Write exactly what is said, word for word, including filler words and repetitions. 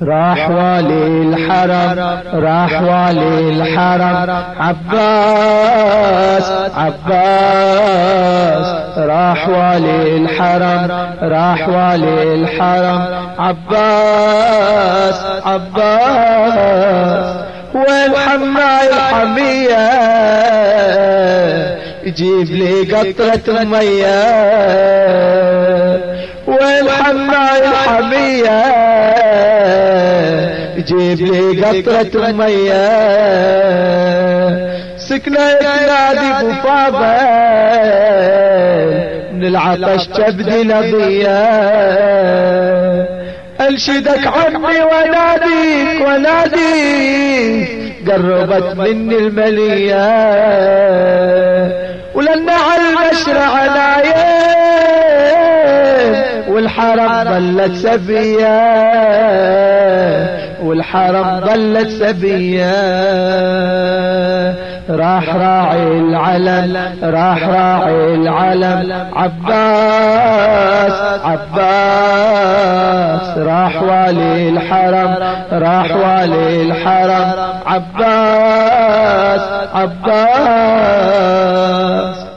راح والي الحرم راح والي الحرم عباس عباس راح والي الحرم راح والي الحرم عباس عباس وين حماي الحمية يجيب لي قطرة مية وين حماي الحمية يجيب لي قطرة مية سكنة تنادي بفاضل من العطش تبدي نبية انشدك عني وناديك وناديك قربت مني الملية ولنا على المشرع نايم والحرم ظلت سبية والحرم ظلت سبية راح راعي العلم راح راعي العلم عباس عباس راح والي الحرم راح والي الحرم عباس عباس